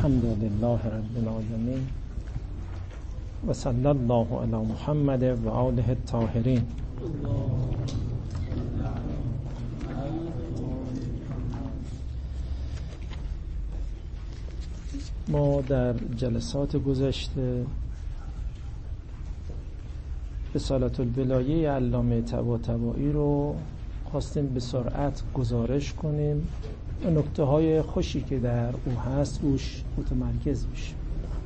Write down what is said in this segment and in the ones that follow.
الحمد لله رب العالمین و صلی الله علی محمد و آله الطاهرین. ما در جلسات گذشته رسالة الولایه علامه طباطبایی رو خواستیم به سرعت گزارش کنیم و نکته های خوشی که در او هست روش متمرکز بشیم.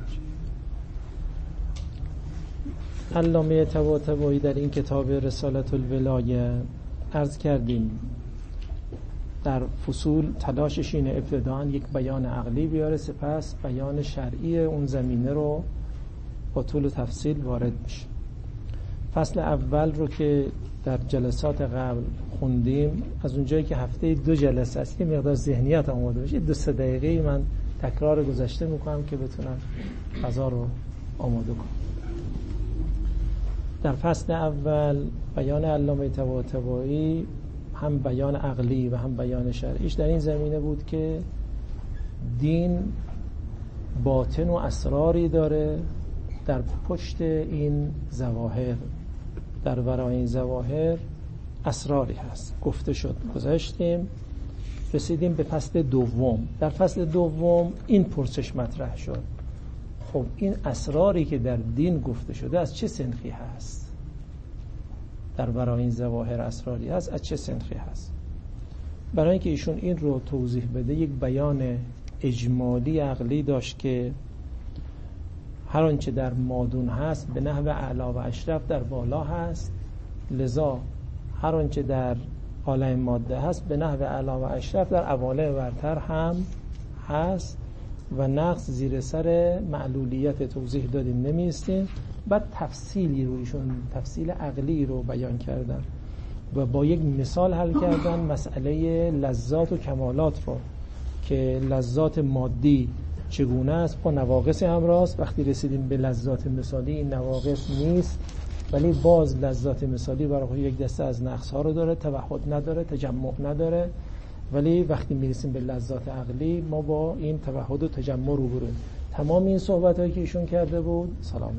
علامه طباطبایی در این کتاب رسالة الولایه عرض کردیم در فصول تلاشش اینه ابتداءً یک بیان عقلی بیاره، سپس بیان شرعی اون زمینه رو با طول و تفصیل وارد میشه. فصل اول رو که در جلسات قبل خوندیم، از اونجایی که هفته 2 جلسه است که مقدار ذهنیت آماده بشه، 2-3 دقیقه من تکرار گذشته میکنم که بتونم فضا رو آماده کنم. در فصل اول بیان علامه طباطبایی هم بیان عقلی و هم بیان شرعیش در این زمینه بود که دین باطن و اسراری داره در پشت این ظواهر، در ورای این ظواهر اسراری هست. گفته شد، گذاشتیم، رسیدیم به فصل دوم. در فصل دوم این پرسش مطرح شد: خب این اسراری که در دین گفته شده از چه سنخی هست؟ در ورای این ظواهر اسراری هست، از چه سنخی هست؟ برای اینکه ایشون این رو توضیح بده یک بیان اجمالی عقلی داشت که هر آنچه در مادون هست به نحو اعلی و اشرف در بالا هست، لذا هر آنچه در عالم ماده هست به نحو اعلی و اشرف در عوالم برتر هم هست و نقص زیر سر معلولیت توضیح دادیم نمیستیم. بعد تفصیلی رو ایشون تفصیل عقلی رو بیان کردن و با یک مثال حل کردن مسئله لذات و کمالات رو که لذات مادی چگونه است، با نواقص همراه است. وقتی رسیدیم به لذات مثالی این نواقص نیست، ولی باز لذات مثالی برای یک دسته از نقص ها رو داره، توحد نداره، تجمع نداره. ولی وقتی میرسیم به لذات عقلی ما با این توحد و تجمع روبرویم. تمام این صحبت هایی که ایشون کرده بود سلام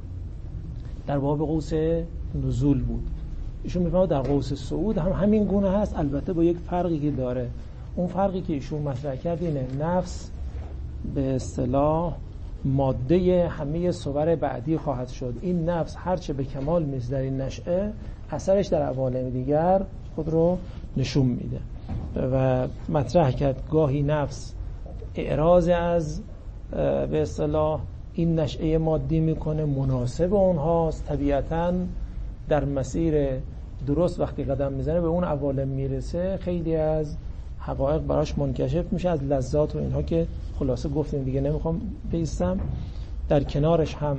در باب قوس نزول بود. ایشون میفهمه در قوس صعود هم همین گونه هست، البته با یک فرقی که داره. اون فرقی که ایشون مطرح کرد اینه: نفس به اصطلاح ماده همه صور بعدی خواهد شد. این نفس هرچه به کمال میرسه در این نشأه، اثرش در عوالم دیگر خود رو نشون میده و مطرح کرد گاهی نفس اعراض از به اصطلاح این نشأه مادی میکنه، مناسب اونهاست، طبیعتاً در مسیر درست وقتی قدم میزنه به اون عوالم میرسه، خیلی از حقایق براش منکشف میشه، از لذات و اینها که خلاصه گفتیم دیگه نمیخوام بیستم. در کنارش هم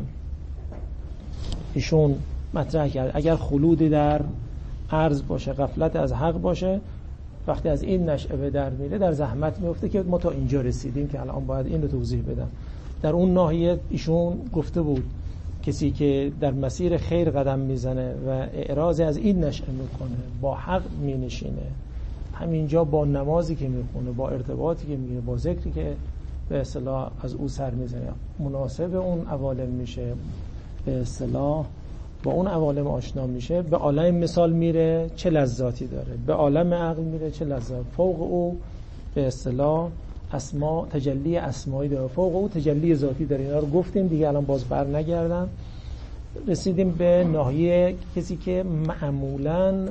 ایشون مطرح کرد اگر خلودی در عرض باشه، غفلت از حق باشه، وقتی از این نشأه به در میره در زحمت میفته که ما تا اینجا رسیدیم که الان باید این رو توضیح بدم. در اون ناحیه ایشون گفته بود کسی که در مسیر خیر قدم میزنه و اعراض از این نشأه میکنه، با حق مینشینه، همینجا با نمازی که میخونه، با ارتباطی که میگیره، با ذکری که به اصطلاح از او سر میزنه، مناسب اون عوالم میشه، به اصطلاح با اون عوالم آشنا میشه، به عالم مثال میره چه لذاتی داره، به عالم عقل میره چه لذات، فوق او به اصطلاح اسما تجلی اسمایی داره، فوق او تجلی ذاتی داره. اینا رو گفتیم دیگه، الان باز بر نگردم. رسیدیم به ناحیه کسی که معمولاً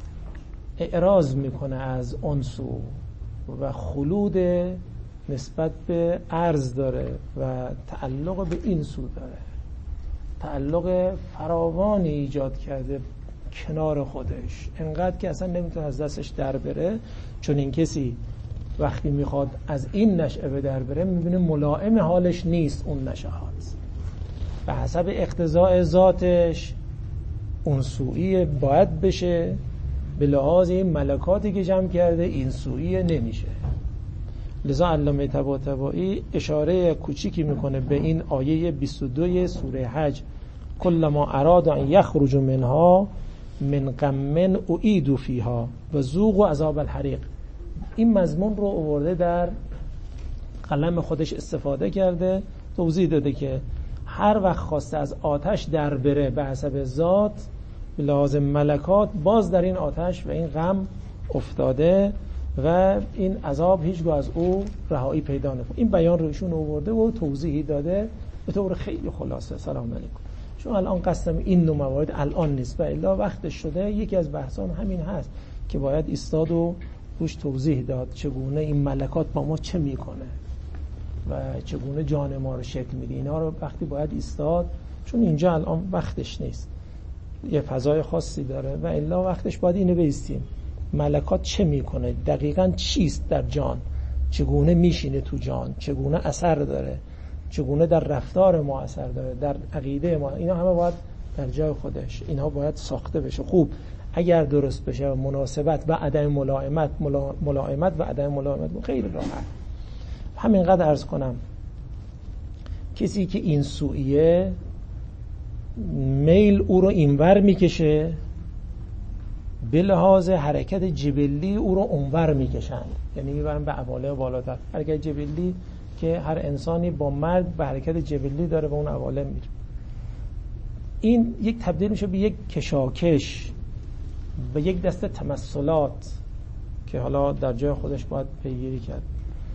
اعراض میکنه از اون سو و خلود نسبت به عرض داره و تعلق به این سو داره، تعلق فراوانی ایجاد کرده کنار خودش، انقدر که اصلا نمیتونه از دستش در بره. چون این کسی وقتی میخواد از این نشأه به در بره میبینه ملائم حالش نیست اون نشأهات، به حسب اقتضاء ذاتش اون سویی باید بشه، به لحاظ این ملکاتی که جمع کرده این سویی نمیشه. لذا علامه طباطبایی اشاره کوچیکی میکنه به این آیه 22 سوره حج: کلما اراد ان یخرج منها من غم اعیدوا فیها و ذوقوا عذاب الحریق. این مضمون رو آورده در قلم خودش استفاده کرده، توضیح داده که هر وقت خواسته از آتش در بره به حسب ذات به لازم ملکات، باز در این آتش و این غم افتاده و این عذاب هیچگاه از او رهایی پیدا نکنه. این بیان رو ایشون آورده و توضیحی داده به طور خیلی خلاصه. سلام علیکم. چون الان قسم این نوع موارد الان نیست و الا وقتش شده. یکی از بحثام همین هست که باید ایستاد و روش توضیح داد چگونه این ملکات با ما چه میکنه و چگونه جان ما رو شکل میده. اینا رو وقتی باید ایستاد، چون اینجا الان وقتش نیست، یه فضای خاصی داره و الا وقتش باید اینو بیستیم. ملکات چه میکنه، دقیقاً چیست در جان، چگونه میشینه تو جان، چگونه اثر داره، چگونه در رفتار ما اثر داره، در عقیده ما. اینا همه باید در جای خودش، اینها باید ساخته بشه. خوب اگر درست بشه و مناسبت و عدم ملائمت و عدم ملائمت خیلی راحت. همینقدر عرض کنم کسی که این سویه میل او رو اینور میکشه، به لحاظ حرکت جبلی او رو اونور میکشند، یعنی میبرن به عواله بالاتر. حرکت جبلی که هر انسانی با مرگ به حرکت جبلی داره به اون عواله میره. این یک تبدیل میشه به یک کشاکش، به یک دسته تمثلات که حالا در جای خودش باید پیگیری کرد.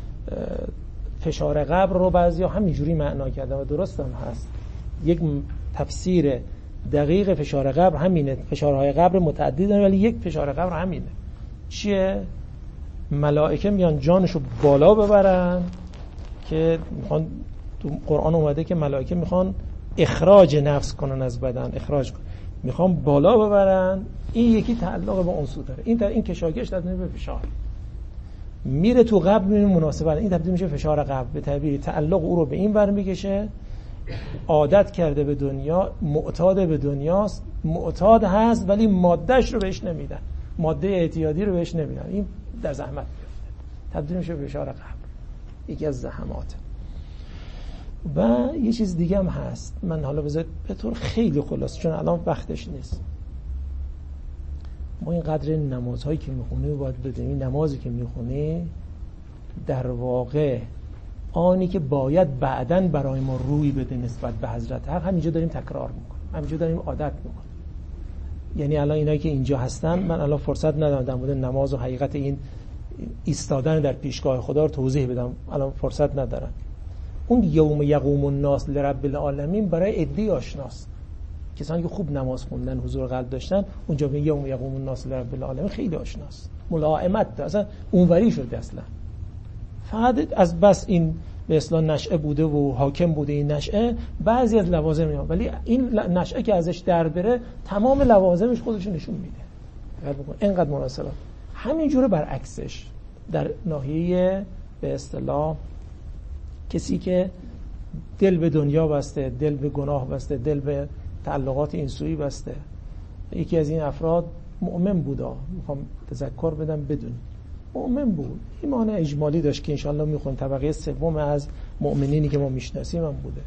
فشار قبر رو بعضیا همینجوری معنا کردن و درست هم هست. یک تفسیر دقیق فشار قبر همینه. فشارهای قبر متعددن ولی یک فشار قبر همینه. چیه؟ ملائکه میان جانشو بالا ببرن که میخوان، تو قرآن اومده که ملائکه میخوان اخراج نفس کنن از بدن، اخراج کنن، میخوان بالا ببرن. این یکی تعلق با اون سو داره. این کشاکش تبدیل به فشار میره تو قبر، میره مناسبت. این تبدیل میشه فشار قبر. به طبیعی تعلق او رو به این ور میکشه. عادت کرده به دنیا، معتاد به دنیاست، معتاد هست ولی مادهش رو بهش نمیدن، ماده اعتیادی رو بهش نمیدن. این در زحمت میفته، تبدیل میشه به فشار قبر. یکی از زحمات. و یه چیز دیگه هم هست، من حالا بذار به طور خیلی خلاص چون الان وقتش نیست. ما این قدر نمازهایی که میخونه باید بدونیم این نمازی که میخونه در واقع آنی که باید بعداً برای ما روی بده نسبت به حضرت حق، همینجا داریم تکرار میکنیم، همینجا داریم عادت میکنیم. یعنی الان اینایی که اینجا هستن، من الان فرصت ندارم در مورد نماز و حقیقت این ایستادن در پیشگاه خدا رو توضیح بدم، الان فرصت ندارم. اون یوم یقوم الناس لرب العالمین برای عدی آشناست. کسانی که خوب نماز خوندن، حضور قلب داشتن، اونجا به یوم یقوم الناس لرب العالمین خیلی آشناست. ملائمت اصلا اونوری شده. اصلا فقط از بس این به اصطلاح نشأه بوده و حاکم بوده این نشأه، بعضی از لوازم میاد، ولی این نشأه که ازش در بره تمام لوازمش خودش نشون میده. اینقدر مناسبه. همینجوره برعکسش در ناحیه به اصطلاح کسی که دل به دنیا بسته، دل به گناه بسته، دل به تعلقات اینسویی بسته. یکی از این افراد مؤمن بودا، میخوام تذکر بدم بدون مؤمن بود، ایمان اجمالی داشت که انشالله میخوام طبقه سوم از مؤمنینی که ما میشناسیم هم بوده.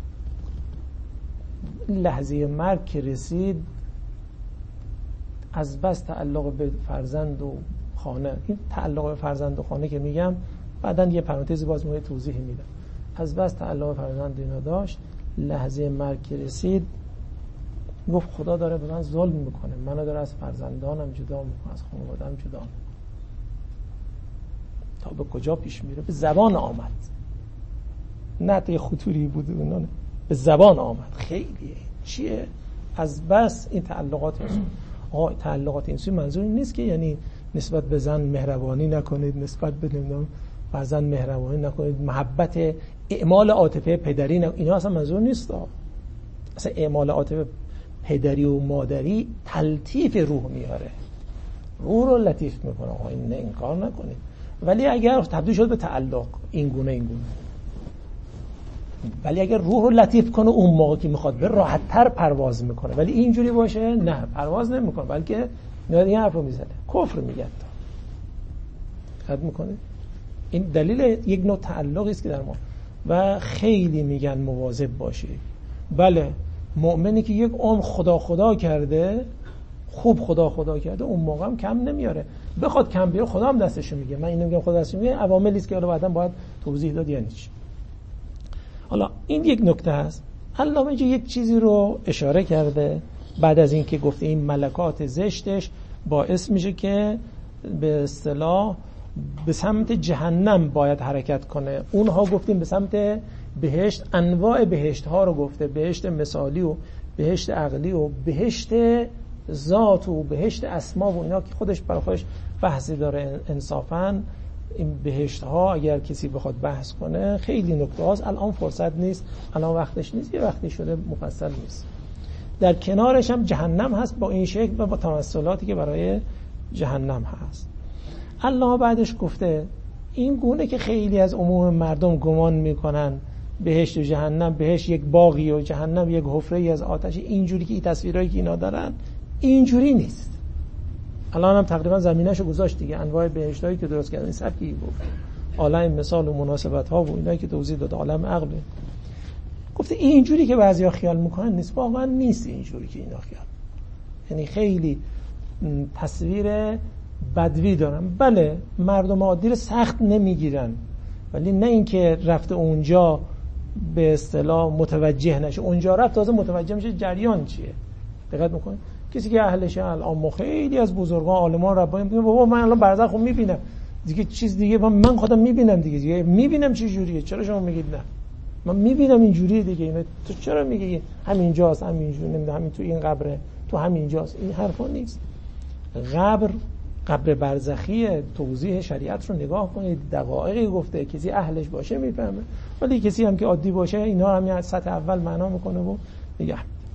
لحظه مرگ که رسید، از بس تعلق به فرزند و خانه، این تعلق به فرزند و خانه که میگم بعداً یه پرانتزی باز موقع توضیح میدم، از بس تعلق به فرزند اینا داشت، لحظه مرگ که رسید گفت خدا داره به من ظلم میکنه، منو داره از فرزندانم جدا میکنه، از خانواده‌ام جدا میکنه. تا به کجا پیش میره؟ به زبان آمد، نه تا یه خطوری بود اونا، به زبان آمد. خیلیه چیه؟ از بس این تعلقات اینسوی. تعلقات اینسوی منظور این نیست که یعنی نسبت به زن مهربانی نکنید، نسبت به فرزند مهربانی نکنید، محبت، اعمال عاطفه پدری اینا اصلا منظور نیست. اصلا اعمال عاطفه پدری و مادری تلطیف روح میاره، روح رو لطیف میکنه. این انکار نکنید. ولی اگر تبدیل شد به تعلق این گونه، ولی اگر روح رو لطیف کنه اون موقع که میخواد به راحت تر پرواز میکنه. ولی اینجوری باشه نه، پرواز نمیکنه، بلکه میاد این حرف رو میزنه، کفر میگه. خد میکنه. این دلیل یک نوع تعلقی است که در ما، و خیلی میگن مواظب باشید. بله، مؤمنی که یک عمر خدا کرده، خوب خدا کرده، اون موقع هم کم نمیاره. بخواد کم بیاره خدا هم دستشو میگه. من اینو میگم خدا دستشو میگه، عواملی است که حالا بعداً باید توضیح داد یعنی چی. حالا این یک نکته است. علامه اینجا یک چیزی رو اشاره کرده بعد از اینکه گفته این ملکات زشتش باعث میشه که به اصطلاح به سمت جهنم باید حرکت کنه. اونها گفتیم به سمت بهشت، انواع بهشت ها رو گفته، بهشت مثالی و بهشت عقلی و بهشت ذات و بهشت اسما و اینا که خودش برای خودش بحثی داره. انصافاً این بهشت ها اگر کسی بخواد بحث کنه خیلی نکته هاست. الان فرصت نیست، الان وقتش نیست، یه وقتی شده مفصل نیست. در کنارش هم جهنم هست با این شکل و با تمثلاتی که برای جهنم هست. الله بعدش گفته این گونه که خیلی از عموم مردم گمان میکنن بهشت و جهنم، بهشت یک باغی و جهنم یک حفره‌ای از آتش، اینجوری که این تصویرایی که اینا دارن اینجوری نیست. الان هم تقریبا زمینه‌شو گذاشت دیگه. انواع بهشتایی که درست کردن این سبکی گفت، عالم مثال و مناسبت ها و اینایی که توضیح داد، عالم عقل. گفته اینجوری که بعضیا خیال میکنن نیست، واقعا نیست اینجوری که اینا خیال. یعنی خیلی تصویر بدوی دارن. بله مردم عادی رو سخت نمیگیرن، ولی نه اینکه رفته اونجا به اصطلاح متوجه نشه، اونجا رفت تازه متوجه میشه جریان چیه. دقت میکنه کسی که اهلشه الان خیلی از بزرگان عالمان ربانی میگن بابا من الان برزخ رو میبینم دیگه، چیز دیگه من خودم میبینم دیگه میبینم چه جوریه، چرا شما میگید نه من میبینم اینجوریه دیگه، اینو تو چرا میگی همینجاست، همینجوری نمیدونم، همین تو این قبره، تو همینجاست. این حرفا نیست. قبر برزخی توضیح شریعت رو نگاه کنید، دقایقی گفته، کسی اهلش باشه میفهمه، ولی کسی هم که عادی باشه اینا هم از سطح اول معنا میکنه و دیگه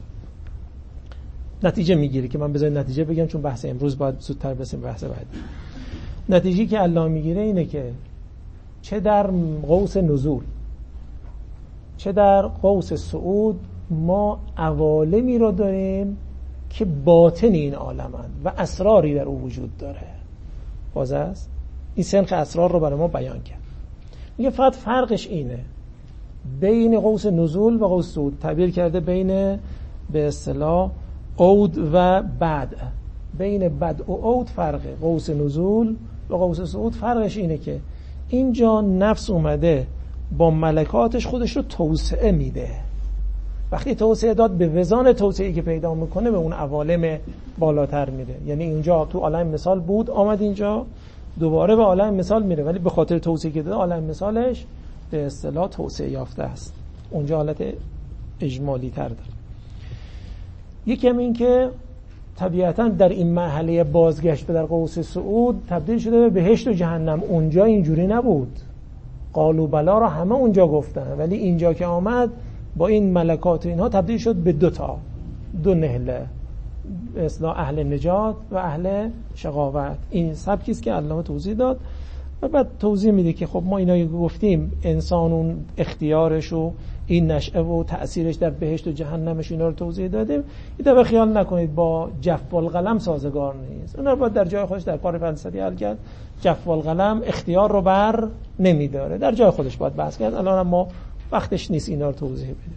نتیجه میگیره که من بذارید نتیجه بگم چون بحث امروز باید زودتر برسیم بحث بعدی. نتیجه که الله میگیره اینه که چه در قوس نزول چه در قوس صعود ما عوالمی رو داریم که باطن این عالمند و اسراری در او وجود داره. باز است این سنخ اسرار رو برای ما بیان کرد. میگه فقط فرقش اینه بین قوس نزول و قوس صعود، تعبیر کرده بین به اصطلاح عود و بعد. بین بعد و عود فرقه. قوس نزول و قوس صعود فرقش اینه که اینجا نفس اومده با ملکاتش خودش رو توسعه میده. وقتی توسعه داد به وزان توسعه‌ای که پیدا میکنه به اون عوالم بالاتر میره. یعنی اینجا تو عالم مثال بود، آمد اینجا دوباره به عالم مثال میره، ولی به خاطر توسعه که داد عالم مثالش به اصطلاح توسعه یافته است. اونجا حالت اجمالی تر داره. یکم این که طبیعتاً در این مرحله بازگشت به در قوس صعود تبدیل شده به بهشت و جهنم. اونجا اینجوری نبود. قالوا بلا را همه اونجا گفتن، ولی اینجا که آمد با این ملکات اینها تبدیل شد به دو نهله، اصلاح اهل نجات و اهل شقاوت. این سبکی است که علامه توضیح داد و بعد توضیح میده که خب ما اینا گفتیم انسان اون اختیارش و این نشأه و تأثیرش در بهشت و جهنمش اینا رو توضیح دادیم. این دفعه خیال نکنید با جف القلم سازگار نیست. اونا رو باید در جای خودش در کار فلسفی حل کرد. جف القلم اختیار رو بر نمیداره، در جای خودش باید بحث کرد. الان ما وقتش نیست اینا رو توضیح بدیم.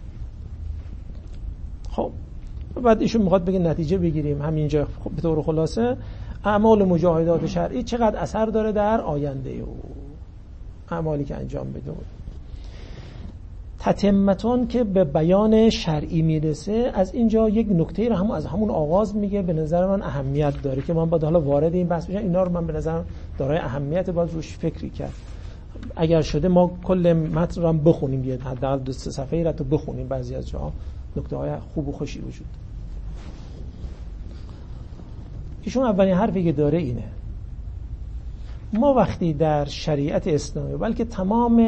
خب بعد ایشون میخواد بگه نتیجه بگیریم همینجا. خب به طور خلاصه اعمال مجاهدات شرعی چقدر اثر داره در آینده او، اعمالی که انجام بده. تتمتون که به بیان شرعی میرسه از اینجا یک نکته رو از همون آغاز میگه به نظر من اهمیت داره که من باید حالا وارد این بحث بشم. اینا رو من به نظر دارای اهمیت، باید روش فکری کرد. اگر شده ما کل متن رو هم بخونیم، بیاد حداقل 2-3 صفحه‌ای رو تو بخونیم. بعضی از جاها نکته‌های خوب و خوشی وجود. ایشون اولین حرفی که داره اینه: ما وقتی در شریعت اسلامی بلکه تمام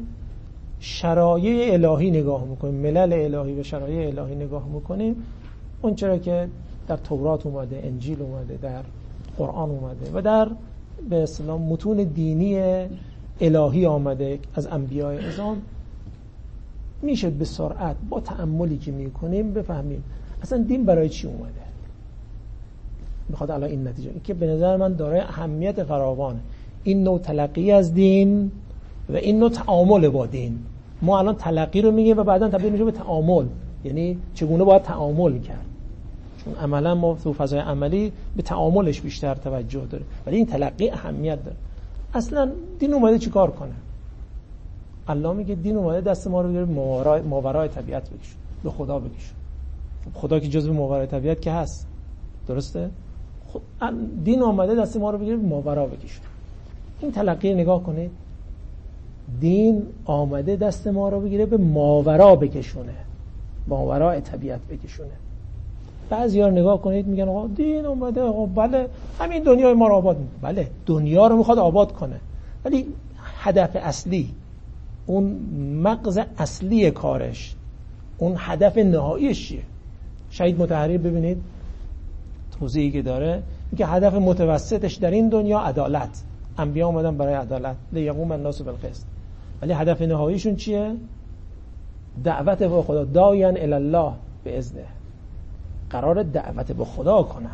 شرایع الهی نگاه میکنیم، ملل الهی و شرایع الهی نگاه میکنیم، اون چرا که در تورات اومده، انجیل اومده، در قرآن اومده و در به اصطلاح متون دینی الهی آمده از انبیاء اعظم، میشه به سرعت با تأملی که میکنیم بفهمیم اصلا دین برای چی اومده. بخاطر الان این نتیجه این که به نظر من دارای اهمیت فراوانه این نوع تلقی از دین و این نوع تعامل با دین. ما الان تلقی رو میگیم و بعداً تبدیل میشه به تعامل، یعنی چگونه باید تعامل کرد، چون عملا ما تو فضای عملی به تعاملش بیشتر توجه داره، ولی این تلقی اهمیت داره. اصلا دین اومده چیکار کنه؟ الله میگه دین اومده دست ما رو بگیره ماورای طبیعت بکشون، به خدا بکشون. خدا که جزو ماورای طبیعت که هست، درسته؟ دین اومده دست ما رو بگیره ماورا بکشون. این تلقی نگاه کنید، دین آمده دست ما رو بگیره به ماورا بکشونه، ماورای طبیعت بکشونه. بعضی‌ها نگاه کنید میگن آقا دین اومده، آقا بله همین دنیای ما رو آباد میکنه. بله دنیا رو میخواد آباد کنه، ولی هدف اصلی، اون مغز اصلی کارش، اون هدف نهاییش چیه؟ شهید مطهری ببینید توضیحی که داره، میگه هدف متوسطش در این دنیا عدالت، انبیا اومدن برای عدالت، لیقوم الناس بالقسط، ولی هدف نهاییشون چیه؟ دعوت به خدا، داعین الی الله باذنه، قرار دعوت به خدا کنند.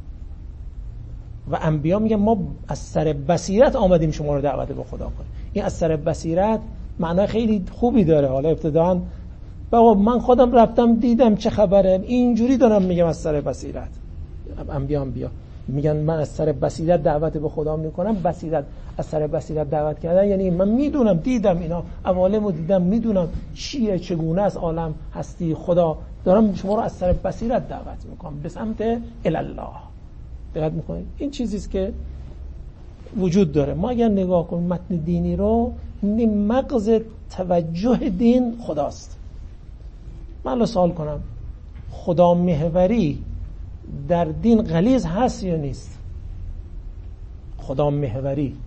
و انبیا میگن ما از سر بصیرت آمدیم شما رو دعوت به خدا کنیم. این از سر بصیرت معنای خیلی خوبی داره. حالا ابتداً بابا من خودم رفتم دیدم چه خبره، اینجوری دارم میگم از سر بصیرت. انبیا میگن من از سر بصیرت دعوت به خدا میکنم. بصیرت، از سر بصیرت دعوت کردن یعنی من میدونم، دیدم اینا، عوالمو دیدم، میدونم چیه، چگونه است عالم، هستی، خدا، دارم شما رو از سر بصیرت دعوت میکنم به سمت الله. دقت میکنید؟ این چیزی است که وجود داره. ما اگر نگاه کنیم متن دینی رو، مغز توجه دین خداست. من الان سوال کنم خدا محوری در دین غلیظ هست یا نیست؟ خدا محوری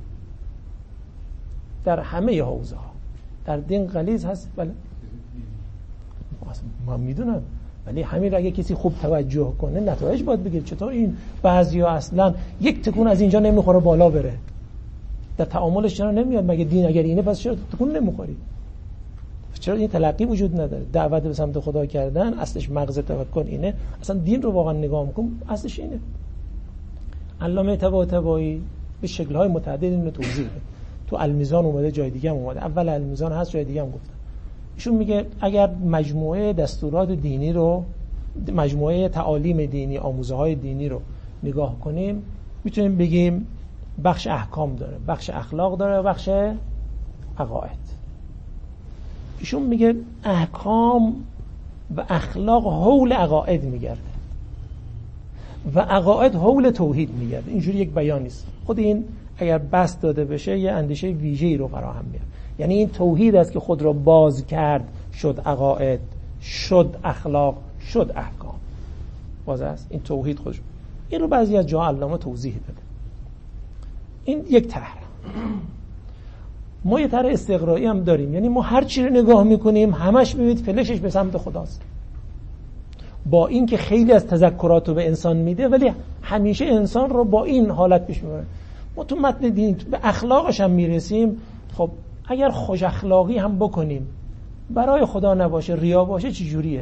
در همه حوزه ها در دین غلیظ هست؟ بله من میدونم، ولی همین اگه کسی خوب توجه کنه نتایج باید بگیره. چطور این بعضیا اصلا یک تکون از اینجا نمیخوره بالا بره، در تعاملش چرا نمیاد؟ مگه دین اگر اینه پس چرا تکون نمیخوری؟ چرا این تلقی وجود نداره؟ دعوت به سمت خدا کردن اصلش مغز توکل اینه. اصلا دین رو واقعا نگاه میکنم اصلش اینه. علامه طباطبایی به شکل‌های متعدد اینو توضیح میده. تو المیزان اومده، جای دیگه هم اومده، اول المیزان هست، جای دیگه هم گفتن. ایشون میگه اگر مجموعه دستورات دینی رو، مجموعه تعالیم دینی، آموزه‌های دینی رو نگاه کنیم، میتونیم بگیم بخش احکام داره، بخش اخلاق داره، بخش عقاید. ایشون میگه احکام و اخلاق حول عقاید میگرده و عقاید حول توحید میگرده. اینجوری یک بیان نیست. خود این اگر بس داده بشه یه اندیشه ویژه‌ای رو فراهم میاره. یعنی این توحید است که خود را باز کرد، شد عقاید، شد اخلاق، شد احکام. باز است این توحید خودش. این رو بعضی از جاها علامه توضیح داده. این یک طرح. ما یه طرح استقرایی هم داریم، یعنی ما هر چی رو نگاه میکنیم همش میبینید فلشش به سمت خداست. با این که خیلی از تذکرات رو به انسان میده، ولی همیشه انسان رو با این حالت پیش میبره. ما تو متن دین به اخلاقش هم میرسیم. خب اگر خوش اخلاقی هم بکنیم برای خدا نباشه، ریا باشه، چی جوریه؟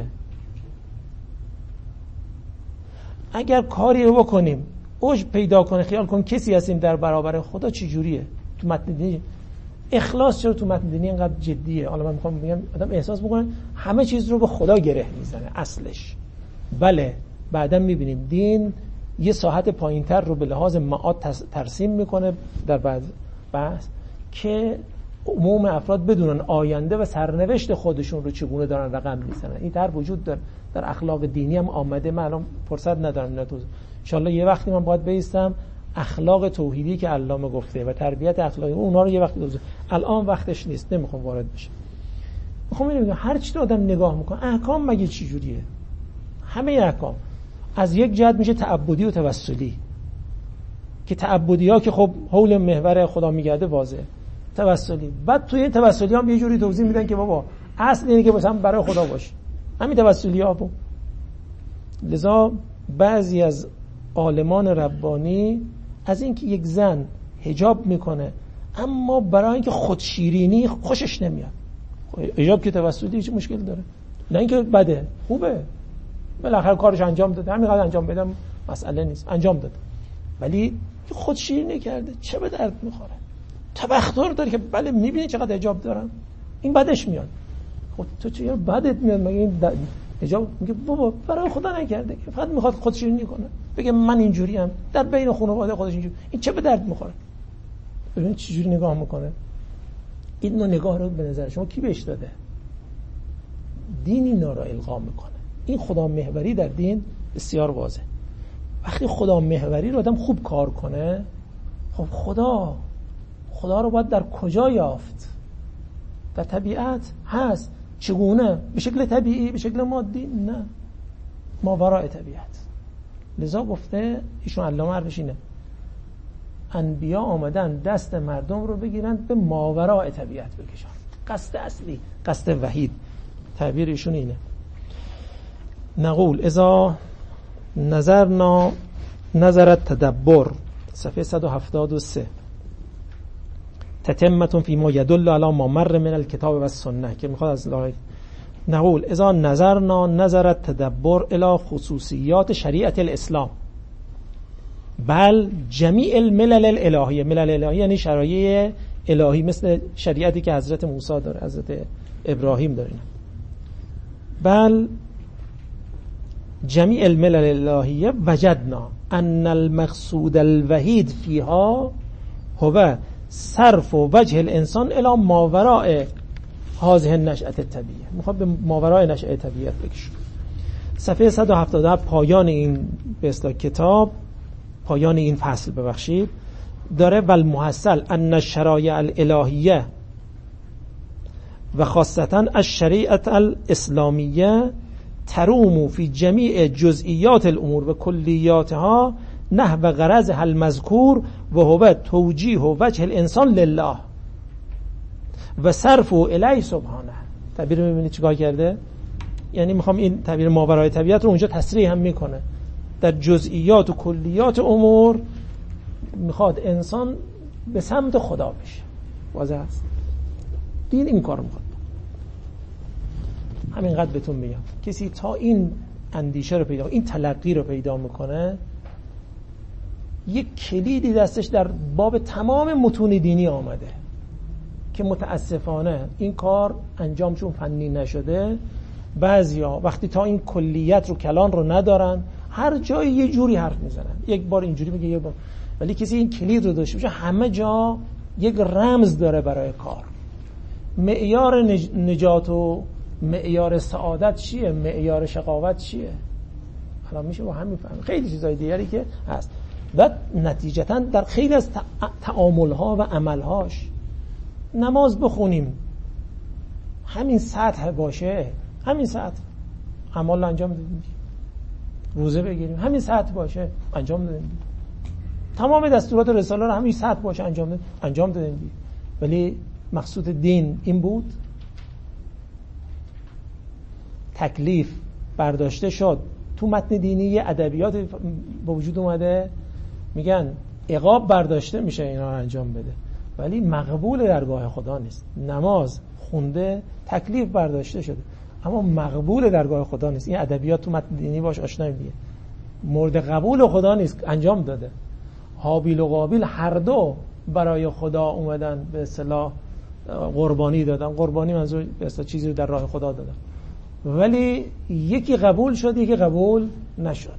اگر کاری رو بکنیم عجب پیدا کنه، خیال کن کسی هستیم در برابر خدا، چی جوریه؟ تو متن دین اخلاص چرا تو متن دینی اینقدر جدیه؟ حالا من میخوام بگم آدم احساس بکنه همه چیز رو به خدا گره میزنه اصلش. بله بعداً میبینیم دین یه ساحت پایینتر رو به لحاظ معاد ترسیم میکنه در بعض بحث که عموم افراد بدونن آینده و سرنوشت خودشون رو چگونه دارن رقم میزنن. این در وجود داره، در اخلاق دینی هم آمده. من الان فرصت ندارم اینا ان شاءالله یه وقتی من باید بیستم اخلاق توحیدی که علامه گفته و تربیت اخلاقی اونا رو یه وقتی دوزه. الان وقتش نیست، نمیخوام وارد بشم. میخوام ببینم هر چی رو آدم نگاه میکنه احکام مگه چی جوریه؟ همه احکام از یک جهت میشه تعبدی و توسلی، که تعبدی ها که خب حول محور خدا میگرده واضحه. توسلی، بعد توی این توسلی هم یه جوری توضیح میدن که بابا اصل اینه که مثلا برای خدا باشه. همین توسلی ها بود. لذا بعضی از عالمان ربانی از اینکه یک زن حجاب میکنه اما برای اینکه خودشیرینی خوشش نمیاد، حجاب که توسلی چه مشکل داره؟ نه اینکه بده، خوبه، بالاخره کارش انجام داده، همینقدر انجام بدم مسئله نیست، انجام داده، ولی خودشیرینی کرده چه به درد میخوره؟ تبختر داره که بله میبینی چقدر حجاب دارم، این بدش میاد. خود تو چرا بدت میاد؟ مگه این حجاب میگه بابا برای خدا نکرده که، فقط میخواد خودشیرینی کنه، بگه من اینجوری ام، در بین خانواده خودش اینجوری، این چه به درد میخوره؟ ببین چه جوری نگاه میکنه. این نوع نگاه رو به نظر شما کی بهش داده؟ دین اینا رو القا میکنه. این خدا محوری در دین بسیار واضحه. وقتی خدا محوری رو آدم خوب کار کنه، خب خدا رو باید در کجا یافت؟ در طبیعت هست. چگونه؟ به شکل طبیعی، به شکل مادی؟ نه، ماوراء طبیعت. لذا گفته ایشون علامه اربشینه، انبیا آمدن دست مردم رو بگیرن به ماوراء طبیعت بکشن. قصد اصلی، قصد وحید، تعبیر ایشون اینه. نقول اذا نظرنا نظر تدبر، صفحه 173، تتمتون فی ما یدل علی ما مر من الکتاب و السنه، که میخواد از لای نقول اذا نظرنا نظر تدبر الی خصوصیات شریعت الاسلام بل جمیع الملل الالهیه. ملل الهیه یعنی شرایع الهی، مثل شریعتی که حضرت موسی داره، حضرت ابراهیم داره. بل جمیع الملل الالهیه وجدنا ان المقصود الوحید فیها هو صرف و وجه الانسان الی ماوراء هذه النشأة الطبیعیه. میخواد به ماوراء نشأه طبیعت بکشه. صفحه 177 پایان این به اصطلاح کتاب، پایان این فصل ببخشید، داره والمحصل ان الشرایع الالهیه و خاصتا الشریعت الاسلامیه تروم فی جمیع جزئیات الامور و کلیاتها نحو غرضها المذکور و هو توجیه وجه الانسان لله و صرف الیه سبحانه. تعبیر می‌بینید چیکار کرده؟ یعنی میخوام این تعبیر ماورای طبیعت رو اونجا تصریح هم میکنه. در جزئیات و کلیات امور میخواد انسان به سمت خدا بشه. واضح است. دین این کار میخواد. همینقدر بهتون میگم کسی تا این اندیشه رو پیدا، این تلقی رو پیدا میکنه، یک کلیدی دستش در باب تمام متون دینی آمده که متاسفانه این کار انجام چون فنی نشده. بعضیا وقتی تا این کلیت رو، کلان رو ندارن، هر جای یه جوری حرف میزنن، یک بار اینجوری میگه یه بار، ولی کسی این کلید رو داشته باشه همه جا یک رمز داره برای کار. معیار نجات و معیار سعادت چیه؟ معیار شقاوت چیه؟ حالا میشه با هم میفهمیم خیلی چیزای دیگری که هست و نتیجتا در خیلی از تعامل‌ها و عمل‌هاش نماز بخونیم همین سطح باشه، همین سطح اعمال انجام بدیم، روزه بگیریم همین سطح باشه انجام بدیم، تمام دستورات رساله رو همین سطح باشه انجام دادیم. ولی مقصود دین این بود. تکلیف برداشته شد. تو متن دینی ادبیات به وجود اومده میگن عقاب برداشته میشه اینا رو انجام بده، ولی مقبول درگاه خدا نیست. نماز خونده تکلیف برداشته شده اما مقبول درگاه خدا نیست. این ادبیات تو متن دینی باش آشنایی دیگه. مورد قبول خدا نیست، انجام داده. هابیل و قابیل هر دو برای خدا اومدن به اصطلاح قربانی دادن. قربانی منظور به اصطلاح چیزی رو در راه خدا دادن، ولی یکی قبول شد یکی قبول نشد.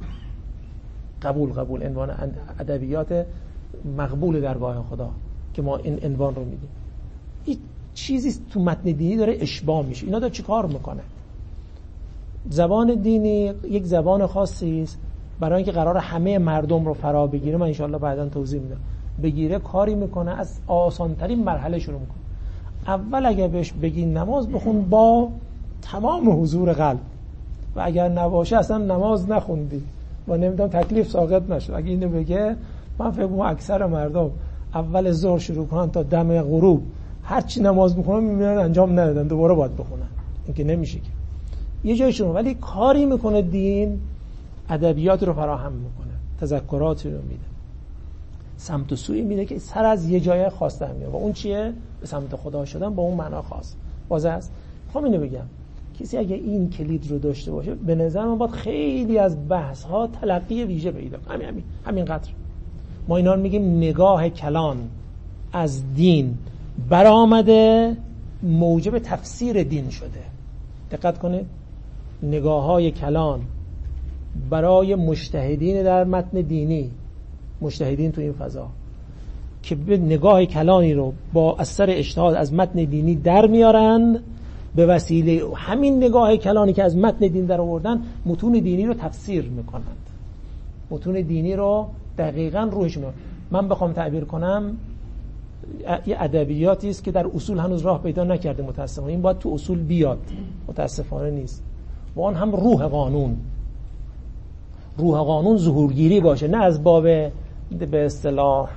قبول عنوان ادبیات مقبول درگاه خدا که ما این عنوان رو میدیم. این چیزی تو متن دینی داره اشباع میشه. اینا داره چی کار میکنه؟ زبان دینی یک زبان خاصی است برای اینکه قرار همه مردم رو فرا بگیره. من انشاءالله بعداً توضیح میدم. بگیره کاری میکنه از آسانترین مرحله شروع میکنه. اول اگه بهش بگی نماز بخون با تمام حضور قلب و اگر نباشه اصلا نماز نخوندی و نمیدونم تکلیف ساقط نشد. اگه اینو بگه من فکر می‌کنم اکثر مردم اول ظهر شروع کنن تا دم غروب هر چی نماز میخونن میبینن انجام ندادن، دوباره باید بخونن. این که نمیشه که یه جای شروع، ولی کاری میکنه دین، ادبیات رو فراهم میکنه، تذکراتی رو میده، سمت و سوی میده که سر از یه جای خاص در میاد و اون چیه؟ به سمت خدا شدن با اون معنا خاص. واضح است؟ میخوام اینو بگم کسی اگه این کلید رو داشته باشه به نظر من باید خیلی از بحث ها تلقی ویژه پیدا کنه. همین قدر ما اینا رو میگیم نگاه کلان از دین برآمده موجب تفسیر دین شده. دقت کنید، نگاه های کلان برای مجتهدین در متن دینی، مجتهدین تو این فضا که به نگاه کلانی رو با اثر اجتهاد از متن دینی در میارند، به وسیله همین نگاه کلانی که از متن دین در آوردن متون دینی رو تفسیر میکنند، متون دینی رو دقیقاً روش میارن. من بخوام تعبیر کنم، یه ادبیاتی است که در اصول هنوز راه پیدا نکرده متاسفانه، این باید تو اصول بیاد، متاسفانه نیست. و آن هم روح قانون. روح قانون ظهورگیری باشه، نه از باب به اصطلاح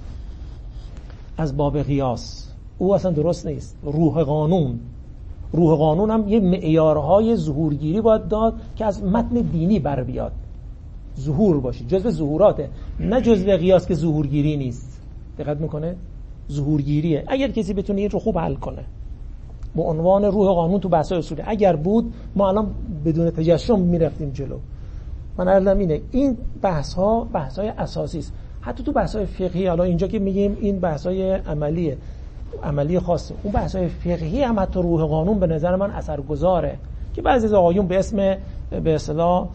از باب قیاس، او اصلا درست نیست. روح قانون، روح قانون هم یه معیارهای ظهورگیری باید داد که از متن دینی بر بیاد، ظهور باشه، جزء ظهوراته، نه جزء قیاس که ظهورگیری نیست. دقت میکنه؟ ظهورگیریه. اگر کسی بتونه این رو خوب حل کنه با عنوان روح قانون تو بحث‌های اصولی، اگر بود ما الان بدون تجشم میرفتیم جلو. من عرضم اینه، این بحث‌های اساسی است. حتی تو بحث‌های فقهی، حالا اینجا که میگیم این بحث‌های عملی خاصه، اون بحث‌های فقهی هم حتی روح قانون به نظر من اثرگذاره، که بعضی از آقایون به اسم به اصطلاح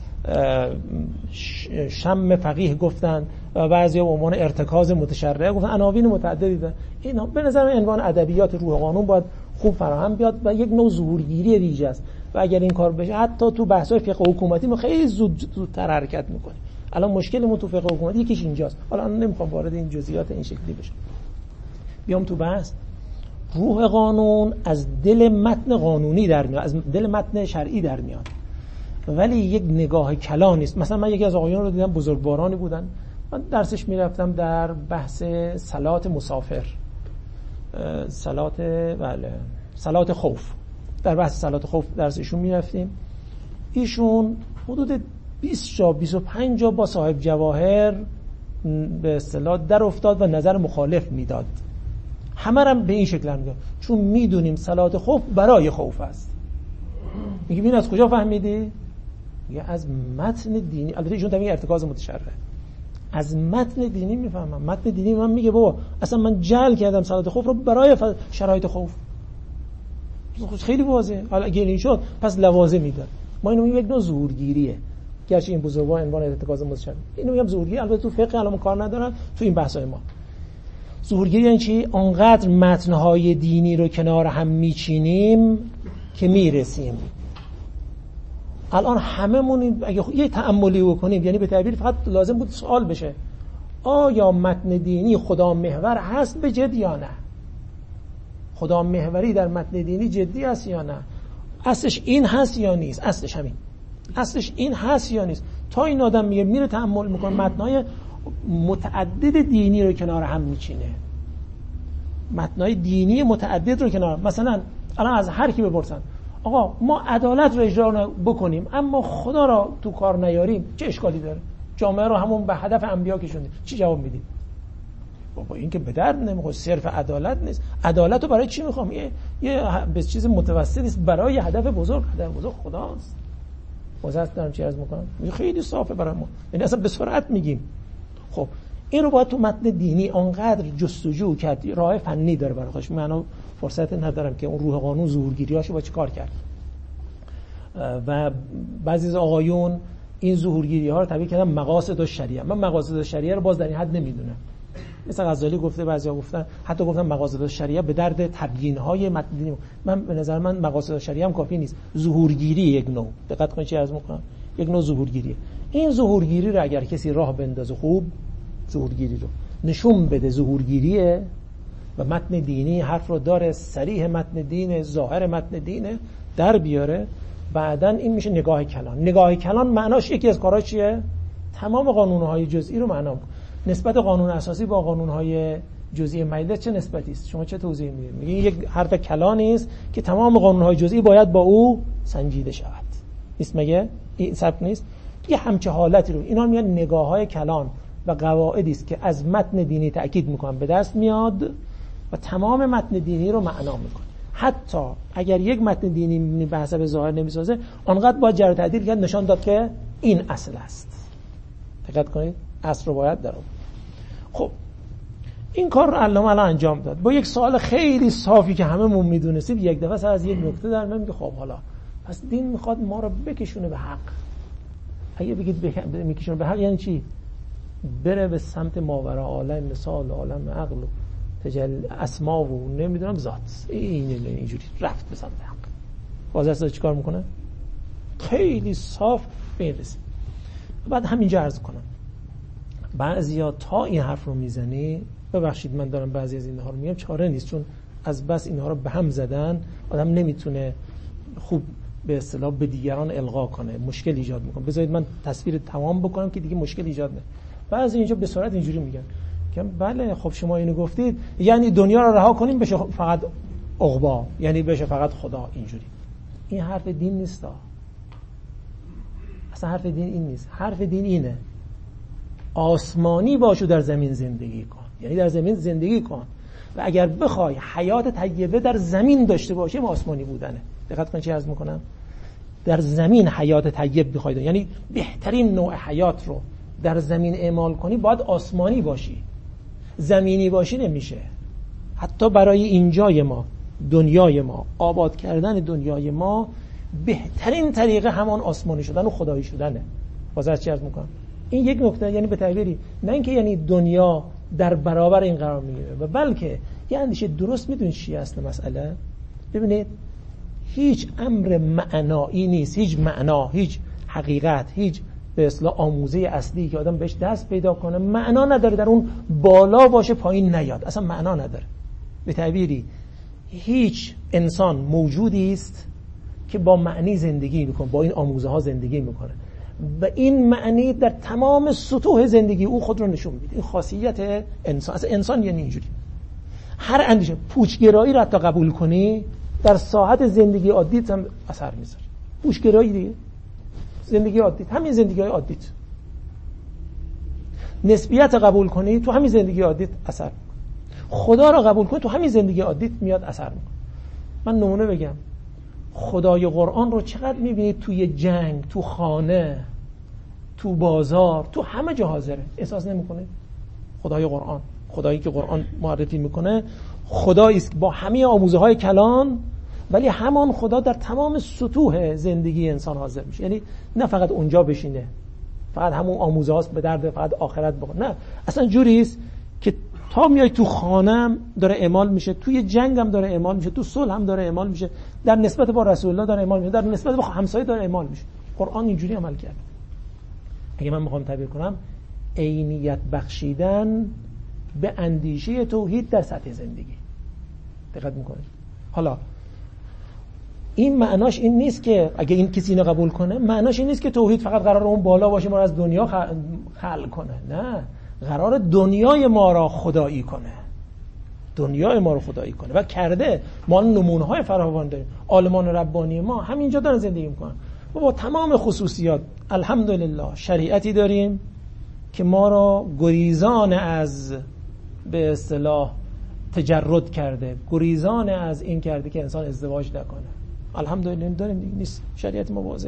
شم فقیه گفتن و بعضیا به عنوان ارتکاز متشرع گفتن، عناوین متعددی داره. این به نظر من عنوان ادبیات روح قانون باید خوب فراهم بیاد و یک نوع ظهورگیری ویژه است و اگر این کار بشه حتی تو بحث‌های فقه حکومتی ما خیلی زودتر حرکت می‌کنیم. الان مشکلمون تو فقه حکومتی یکیش اینجاست. حالا من نمی‌خوام وارد این جزئیات این شکلی بشم. بیام تو بحث. روح قانون از دل متن قانونی در میاد، از دل متن شرعی در میاد، ولی یک نگاه کلان نیست. مثلا من یکی از آقایان رو دیدم، بزرگوارانی بودن، من درسش میرفتم در بحث صلات مسافر، صلات خوف، در بحث صلات خوف درسشون میرفتیم. ایشون حدود 20 جا 25 جا با صاحب جواهر به اصطلاح در افتاد و نظر مخالف میداد. همه هم به این شکل میگه چون میدونیم صلات خوف برای خوف است. میگه این از کجا فهمیدی؟ میگه از متن دینی. البته ایشون تمیه ارتکاز متشرع، از متن دینی میفهمم. متن دینی من میگه بابا اصلا من جعل کردم صلات خوف رو برای شرایط خوف. خیلی واضحه. حالا اگه این شد پس لوازم میداد. ما اینو میگیم یک نوع ظهورگیریه، گرچه این بزرگوار عنوان ارتکاز متشرع، اینو میگم ظهورگیری. البته تو فقه الان کار ندارن، تو این بحث‌های ما ظهورگیری یعنی چی؟ آنقدر متن‌های دینی رو کنار هم میچینیم که میرسیم. الان هممون اگه یه تأملی بکنیم، یعنی به تعبیر فقط لازم بود سوال بشه آیا متن دینی خدا محور هست به جد یا نه؟ خدا محوری در متن دینی جدی است یا نه؟ اصلش این هست یا نیست؟ اصلش همین، اصلش این هست یا نیست؟ تا این آدم میره تأمل میکنه، متن‌های متعدد دینی رو کنار هم میچینه، متن‌های دینی متعدد رو کنار. مثلا الان از هر کی بپرسن آقا ما عدالت رو اجرا بکنیم اما خدا رو تو کار نیاریم، چه اشکالی داره؟ جامعه رو همون به هدف انبیا کشوندیم، چی جواب میدیم؟ بابا این که به درد نمیخوره، صرف عدالت نیست. عدالت رو برای چی میخوام؟ یه به چیز متوسطی است، برای هدف بزرگ. هدف بزرگ خداست. واسه دارم چی عرض میکنم؟ خیلی صافه برای ما، یعنی اصلا به سرعت میگیم. خب این رو باید تو متن دینی آنقدر جستجو کرد، راه فنی داره برای خودش. من فرصت ندارم که اون روح قانون ظهورگیریاشو با چی کار کرد. و بعضی از آقایون این ظهورگیری‌ها رو تعبیر کردن مقاصد الشریعه. من مقاصد الشریعه رو باز در این حد نمیدونم. مثلا غزالی گفته، بعضیا گفتن، حتی گفتن مقاصد الشریعه به درد تبیین‌های متن دینی. من به نظر من مقاصد الشریعه هم کافی نیست. ظهورگیری یک نوع، دقت کنید چی عرض می‌کنم، یک نوع ظهورگیریه. این ظهورگیری رو اگر کسی راه بندازه، خوب ظهورگیری رو نشون بده ظهورگیریه و متن دینی حرف رو داره، صریح متن دین، ظاهر متن دین در بیاره، بعدن این میشه نگاه کلان. نگاه کلان معناش یکی از کارها چیه؟ تمام قانون‌های جزئی رو معنا می‌کنه. نسبت قانون اساسی با قانون‌های جزئی مجلس چه نسبتی است؟ شما چه توضیح میدید؟ میگین یک حرف کلانی است که تمام قانون‌های جزئی باید با او سنجیده شود. نیست مگه؟ این ثبت نیست؟ یه همچه حالتی رو اینا میاد نگاه‌های کلان و قواعدی است که از متن دینی تأکید میکنن به دست میاد و تمام متن دینی رو معنا میکنه. حتی اگر یک متن دینی به حسب ظاهر نمیسازه، آنقدر باید جر و تعدیل کرد، نشان داد که این اصل است. دقت کنید، اصل رو باید درآورد. خب این کار رو علامه الان انجام داد با یک سوال خیلی صافی که هممون میدونستیم. یک دفعه سر از یک نکته در میگه خب حالا پس دین میخواد ما رو بکشونه به حق. اگه بگید میکشونه به حق یعنی چی؟ بره به سمت ماورا عالم، مثال عالم عقل و تجلی اسما و نمیدونم ذات، اینجوری رفت به سمت حق. واضحه چیکار میکنه؟ خیلی صاف میرسه. بعد همینجا عرض کنم بعضیا تا این حرف رو میزنی، ببخشید من دارم بعضی از اینها رو میگم، چاره نیست، چون از بس اینها رو به هم زدن آدم نمیتونه خوب به اصطلاح به دیگران القا کنه، مشکل ایجاد میکنه. بذارید من تصویر تمام بکنم که دیگه مشکل ایجاد نه. بعضی اینجا به صورت اینجوری میگن که بله خب شما اینو گفتید یعنی دنیا رو رها کنیم بشه فقط عقبا، یعنی بشه فقط خدا. اینجوری این حرف دین نیست. اصلا حرف دین این نیست. حرف دین اینه آسمانی باشو در زمین زندگی کن، یعنی در زمین زندگی کن و اگر بخوای حیات طیبه در زمین داشته باشی آسمانی بودنه. دقت کن چی عرض میکنم، در زمین حیات طیب بخوای، یعنی بهترین نوع حیات رو در زمین اعمال کنی باید آسمانی باشی، زمینی باشی نمیشه. حتی برای اینجای ما، دنیای ما، آباد کردن دنیای ما، بهترین طریقه همان آسمانی شدن و خدایی شدنه. واضحه چی عرض میکنم؟ این یک نکته، یعنی به تعبیری نه اینکه یعنی دنیا در برابر این قرار میگیره، و بلکه یه اندیشه درست. میدونید چی اصل مسئله؟ ببینید هیچ امر معنایی نیست، هیچ معنا، هیچ حقیقت، هیچ به اصطلاح آموزه اصلی که آدم بهش دست پیدا کنه معنا نداره در اون بالا باشه پایین نیاد، اصلا معنا نداره. به تعبیری هیچ انسان موجودی است که با معنی زندگی میکنه، با این آموزه ها زندگی میکنه و این معنی در تمام سطوح زندگی او خود رو نشون میده. این خاصیت انسان. اصلا انسان یعنی اینجوری. هر اندیشه پوچگرایی رو حتی قبول کنی در ساحت زندگی عادیت هم اثر میذاره. پوچگرایی دیگه زندگی عادیت، همین زندگی عادیت. نسبیت قبول کنی تو همین زندگی عادیت اثر میکنه. خدا رو قبول کنی تو همین زندگی عادیت میاد اثر میکنه. من نمونه بگم، خدای قرآن رو چقدر میبینید توی جنگ، تو خانه، تو بازار، تو همه جا حاضره. احساس نمیکنه؟ خدای قرآن، خدایی که قرآن معرفی میکنه خدایی است با همه آموزه های کلان، ولی همان خدا در تمام سطوح زندگی انسان حاضر میشه. یعنی نه فقط اونجا بشینه فقط همون آموزه هاست به درد فقط آخرت بخوره، نه، اصلا جوری است که تا میای تو خانم داره اعمال میشه، توی جنگ هم داره اعمال میشه، تو صلح هم داره اعمال میشه، در نسبت با رسول الله داره اعمال میشه، در نسبت با همسایه داره اعمال میشه. قرآن اینجوری عمل کرد. اگه من میخوام تعبیر کنم، عینیت بخشیدن به اندیشه توحید در سطح زندگی. دقت میکنید؟ حالا این معناش این نیست که اگه این کسی اینو قبول کنه، معناش این نیست که توحید فقط قراره اون بالا باشه ما رو از دنیا خلق کنه. نه، قرار دنیای ما را خدایی کنه، دنیای ما رو خدایی کنه و کرده. ما نمونه‌های فراوان داریم. عالمان ربانی ما همینجا دارن زندگی میکنن و با تمام خصوصیات. الحمدلله شریعتی داریم که ما را گریزان از به اصطلاح تجرد کرده، گریزان از این کرده که انسان ازدواج نکنه. الحمدلله داریم دیگه. نیست شریعت ما واضحه.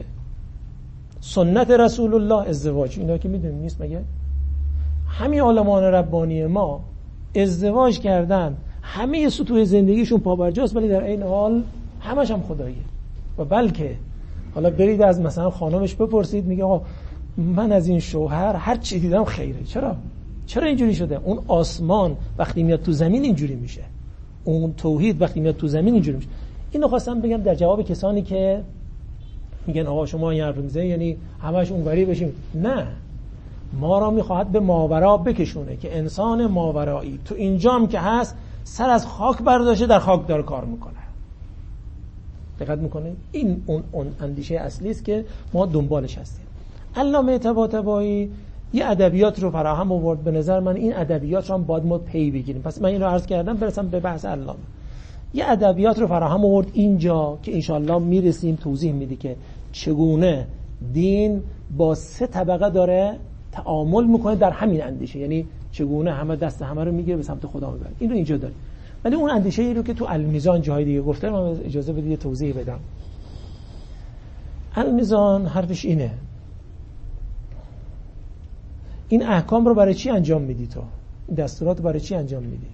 سنت رسول الله ازدواج، اینا که میدونیم نیست مگه؟ همین عالمان ربانی ما ازدواج کردن، همه سطوح زندگیشون پابرجاست، ولی در این حال همش هم خداییه. و بلکه حالا برید از مثلا خانمش بپرسید، میگه آقا من از این شوهر هر چی دیدم خیره. چرا اینجوری شده؟ اون آسمان وقتی میاد تو زمین اینجوری میشه، اون توحید وقتی میاد تو زمین اینجوری میشه. اینو خواستم بگم در جواب کسانی که میگن آقا شما این حرف میزنید یعنی همش اونوری بشیم. نه، ما را میخواهد به ماورا بکشونه که انسان ماورایی تو اینجام که هست سر از خاک برداشته در خاک داره کار میکنه. دقت میکنه؟ این اون اندیشه اصلی است که ما دنبالش هستیم. علامه طباطبایی یه ادبیات رو فراهم آورد. به نظر من این ادبیات رو هم باید ما پی بگیریم. پس من این رو عرض کردم برسم به بحث علامه. یه ادبیات رو فراهم آورد اینجا که انشالله میرسیم توضیح میده که چگونه دین با 3 طبقه داره تعامل میکنه در همین اندیشه، یعنی چگونه همه دست همه رو میگیره به سمت خدا میبره. این رو اینجا داریم. ولی اون اندیشه ای رو که تو المیزان جای دیگه گفته، من اجازه بدید توضیح بدم. المیزان حرفش اینه، این احکام رو برای چی انجام میدی تو؟ این دستورات رو برای چی انجام میدی؟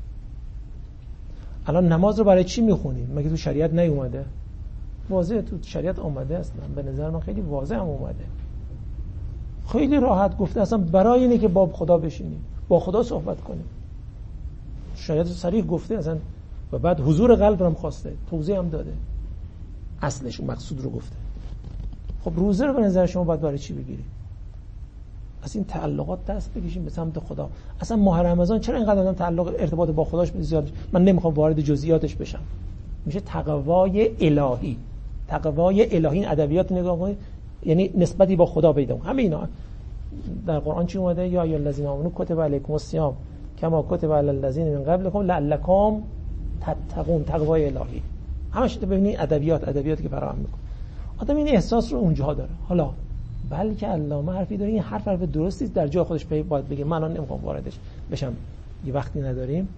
الان نماز رو برای چی میخونی؟ مگه تو شریعت نیومده؟ واضحه تو شریعت اومده اصلا. به نظر من خیلی واضح هم اومده. خیلی راحت گفته اصلا برای اینه که با خدا بشینیم، با خدا صحبت کنیم. شاید صریح گفته اصلا، و بعد حضور قلب رو هم خواسته، توضیح هم داده، اصلش اون مقصود رو گفته. خب روزه رو به نظر شما باید برای چی بگیری؟ از این تعلقات دست بکشیم به سمت خدا. اصلا ماه رمضان چرا اینقدر آدم تعلق ارتباط با خداش زیاد؟ من نمیخوام وارد جزئیاتش بشم. میشه تقوای الهی. تقوای الهی، این ادبیات نگاه کنید، یعنی نسبتی با خدا پیدا. همه اینا در قرآن چی اومده؟ یا ایها الذین آمنوا کتب علیکم الصیام کما کتب علی الذین من قبلکم لعلکم تتقون. تقوای الهی همش تو ببینید ادبیاتی که فراهم میکنه. آدم این احساس رو اونجاها داره. حالا بلکه علامه حرفی داره، این حرف درستی در جای خودش باید بگه. من نمیخوام واردش بشم، یه وقتی نداریم.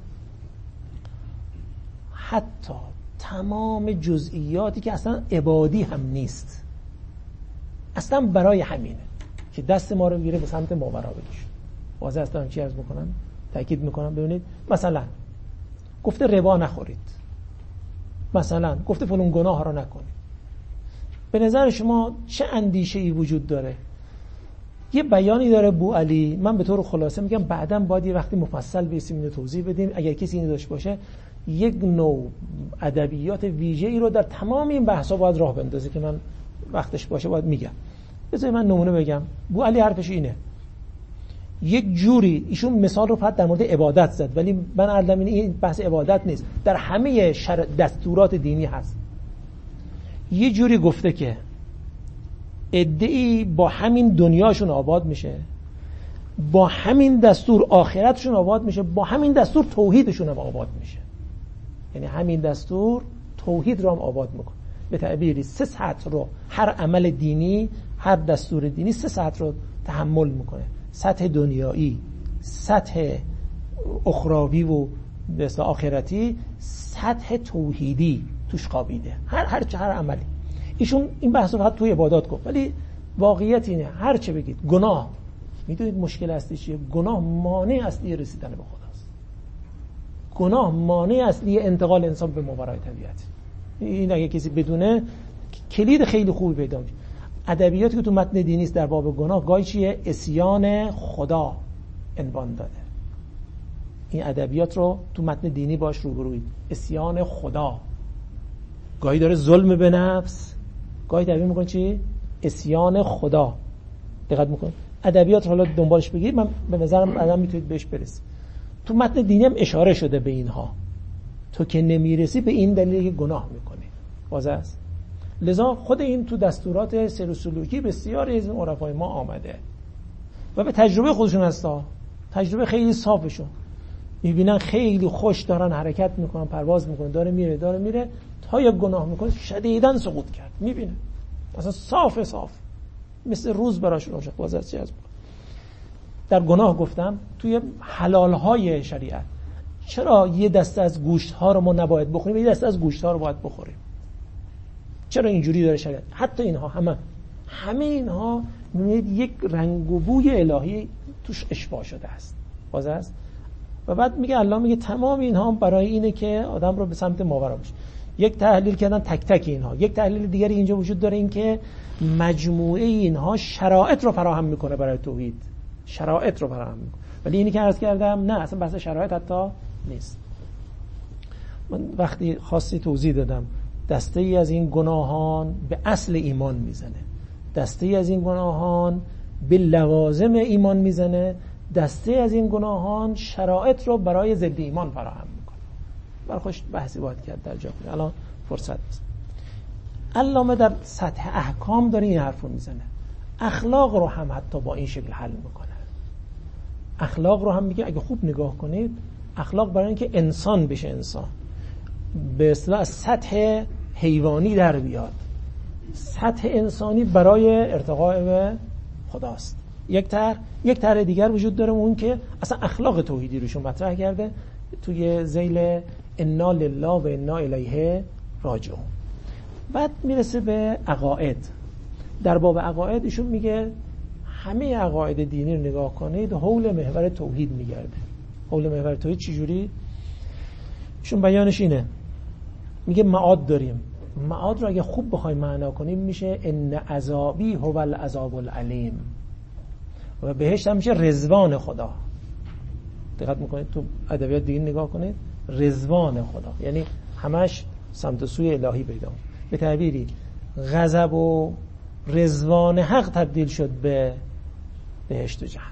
حتی تمام جزئیاتی که اصلا عبادی هم نیست، اصلا برای همینه که دست ما رو بگیره به سمت ماورا بکشه. واضح است دارم چی عرض میکنم؟ تاکید میکنم. ببینید مثلا گفته ربا نخورید، مثلا گفته فلان گناه رو نکنید. به نظر شما چه اندیشه‌ای وجود داره؟ یه بیانی داره بوعلی، من به طور خلاصه میگم، بعداً باید یه وقتی مفصل بیسیم اینو توضیح بدیم. اگر کسی اینو داشت باشه، یک نوع ادبیات ویژه‌ای رو در تمام این بحث‌ها باید راه بندازه که من وقتش باشه باید میگم. بذارید من نمونه بگم. بوعلی حرفش اینه، یک جوری ایشون مثال رو فقط در مورد عبادت زد، ولی من عرضم این بحث عبادت نیست، در همه دستورات دینی هست. یه جوری گفته که عده‌ای با همین دنیاشون آباد میشه، با همین دستور آخرتشون آباد میشه، با همین دستور توحیدشون هم آباد میشه. یعنی همین دستور توحید رو هم آباد میکنه. به تعبیری 3 سطح رو هر عمل دینی، هر دستور دینی 3 سطح رو تحمل میکنه: سطح دنیایی، سطح اخروی و به آخرتی، سطح توحیدی توش خوابیده. هر عملی. ایشون این بحث رو فقط توی عبادات گفت، ولی واقعیت اینه هر چه بگید گناه، میدونید مشکل اصلی چیه؟ گناه مانع اصلی رسیدن به خداست. گناه مانع اصلی انتقال انسان به ماورای طبیعت. این اگه کسی بدونه کلید خیلی خوبی پیدا میشه. ادبیاتی که تو متن دینی است در باب گناه گاهی چیه؟ عصیان خدا عنوان داده. این ادبیات رو تو متن دینی باش روبروید. عصیان خدا. گاهی داره ظلم به نفس، گاهی تعبیر میکنه چی؟ عصیان خدا. دقت میکنید ادبیات رو حالا دنبالش بگید، من به نظرم آدم میتونید بهش برسید. تو متن دینی هم اشاره شده به اینها. تو که نمیرسی به این دلیل که گناه میکنی. واضح است. لذا خود این تو دستورات سیر و سلوکی بسیاری از این عرفای ما آمده و به تجربه خودشون هستا، تجربه خیلی صافشون، میبینن خیلی خوش دارن حرکت میکنن، پرواز میکنن، داره میره تا یک گناه میکنه شدیداً سقوط کرد. میبینه اصلا صاف مثل روز براشون روشن. واضح چی از در گناه گفتم توی حلال های شریعت چرا یه دسته از گوشت ها رو ما نباید بخوریم، یه دسته از گوشت ها رو باید بخوریم؟ چرا اینجوری داره شریعت؟ حتی اینها همه اینها میبینید یک رنگ و بوی الهی توش اشباع شده است. واضح است. و بعد میگه الله میگه تمام اینها برای اینه که آدم رو به سمت ماورا بشه. یک تحلیل کردن تک تک اینها. یک تحلیل دیگری اینجا وجود داره، این که مجموعه اینها شرایط رو فراهم میکنه برای توحید. شرایط رو فراهم میکنه. ولی اینی که عرض کردم نه، اصلا بحث شرایط حتی نیست. من وقتی خاصی توضیح دادم دسته ای از این گناهان به اصل ایمان میزنه، دسته ای از این گناهان به لوازم ایمان میزنه، دسته از این گناهان شرایط رو برای ضد ایمان فراهم میکنه. برای خوش بحثی باید کرد در جا کنه. الان فرصت نیست. علامه در سطح احکام داره این حرف رو میزنه. اخلاق رو هم حتی با این شکل حل میکنه. اخلاق رو هم میگه اگه خوب نگاه کنید، اخلاق برای اینکه انسان بشه، انسان به اصطلاح از سطح حیوانی در بیاد، سطح انسانی برای ارتقاء به خداست. یک طرح دیگر وجود داره، اون که اصلا اخلاق توحیدی روشون مطرح کرده توی ذیل انا لله و انا الیه راجعون. بعد میرسه به عقاید. در باب عقاید ایشون میگه همه عقاید دینی رو نگاه کنید حول محور توحید میگرده. حول محور توحید چجوری؟ ایشون بیانش اینه، میگه معاد داریم. معاد رو اگه خوب بخوایم معنا کنیم میشه ان عذابی هو العذاب العلیم. و بهشت هم میشه رضوان خدا. دقت میکنید تو ادبیات دین نگاه کنید، رضوان خدا یعنی همش سمت سوی الهی پیدا. به تعبیری غضب و رضوان حق تبدیل شد به بهشت و جهنم.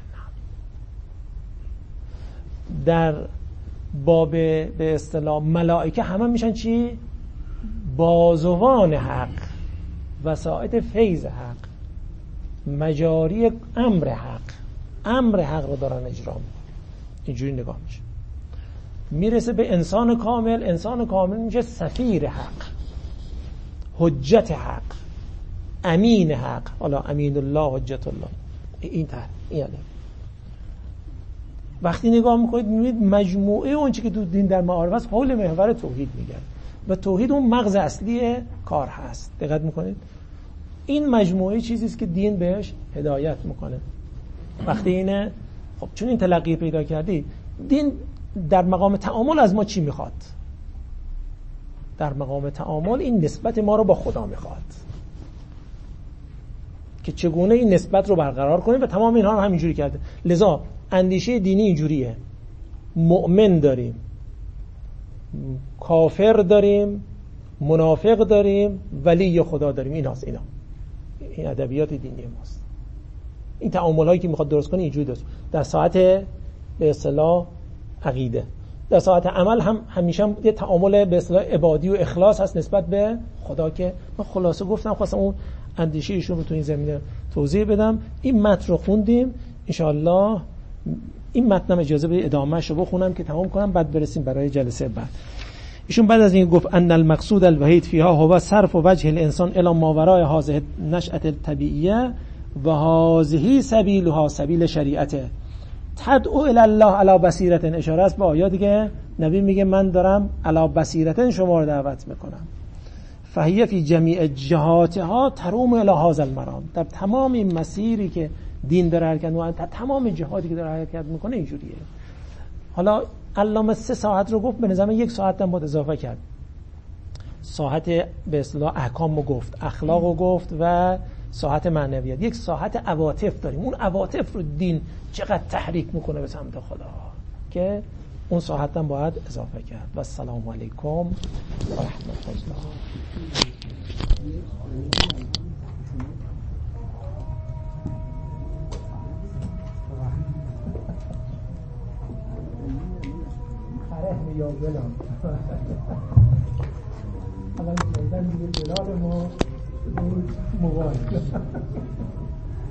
در باب به اصطلاح ملائکه همه میشن چی؟ بازوان حق، وسائط فیض حق، مجاری امر حق، امر حق رو دارن اجرا میکنن. اینجوری نگاه میشه. میرسه به انسان کامل، انسان کامل میشه سفیر حق، حجت حق، امین حق. حالا امین الله حجت الله، این یعنی وقتی نگاه میکنید میبینید مجموعه اون چی که تو دین در معارف است حول محور توحید میگن و توحید اون مغز اصلی کار هست. دقت میکنید این مجموعه چیزی است که دین بهش هدایت میکنه. وقتی اینه خب چون این تلقی پیدا کردی، دین در مقام تعامل از ما چی میخواد؟ در مقام تعامل این نسبت ما رو با خدا میخواد که چگونه این نسبت رو برقرار کنیم و تمام اینها رو همینجوری کرده. لذا اندیشه دینی اینجوریه: مؤمن داریم، کافر داریم، منافق داریم، ولی خدا داریم. این ادبیات دینی ماست. این تعامل هایی که میخواد درست کنه اینجوری درست. در ساعت به اصطلاح عقیده، در ساعت عمل هم همیشه یه تعامل به اصطلاح عبادی و اخلاص هست نسبت به خدا که من خلاصه گفتم، خواستم اون اندیشه ایشون رو تو این زمینه توضیح بدم. این متن رو خوندیم، انشاءالله این متنم اجازه بده ادامهش رو بخونم که تمام کنم، بعد برسیم برای جلسه بعد. ایشون بعد از این گفت ان المقصود الوحید فیها هو صرف وجه الانسان الی ما وراء هذه النشأة الطبیعیه و هذه سبیلها سبیل شریعته تدعو الی الله علی بصیرت. اشاره است به آیاتی که نبی میگه من دارم علی بصیرت شما رو دعوت میکنم. فهیه فی جمیع جهاتها تروم الی هذا المرام. در تمام این مسیری که دین داره حرکت میکنه، در تمام جهاتی که داره حرکت میکنه اینجوریه. حالا علامه 3 ساعت رو گفت، به نظر من 1 ساعت هم باید اضافه کرد. ساعت به اصطلاح احکام رو گفت، اخلاق رو گفت و ساعت معنویات. 1 ساعت عواطف داریم. اون عواطف رو دین چقدر تحریک میکنه به سمت خدا که اون ساعت هم باید اضافه کرد. و السلام علیکم و رحمت الله. یا بلام الان میگن دیگه بلال ما موبایل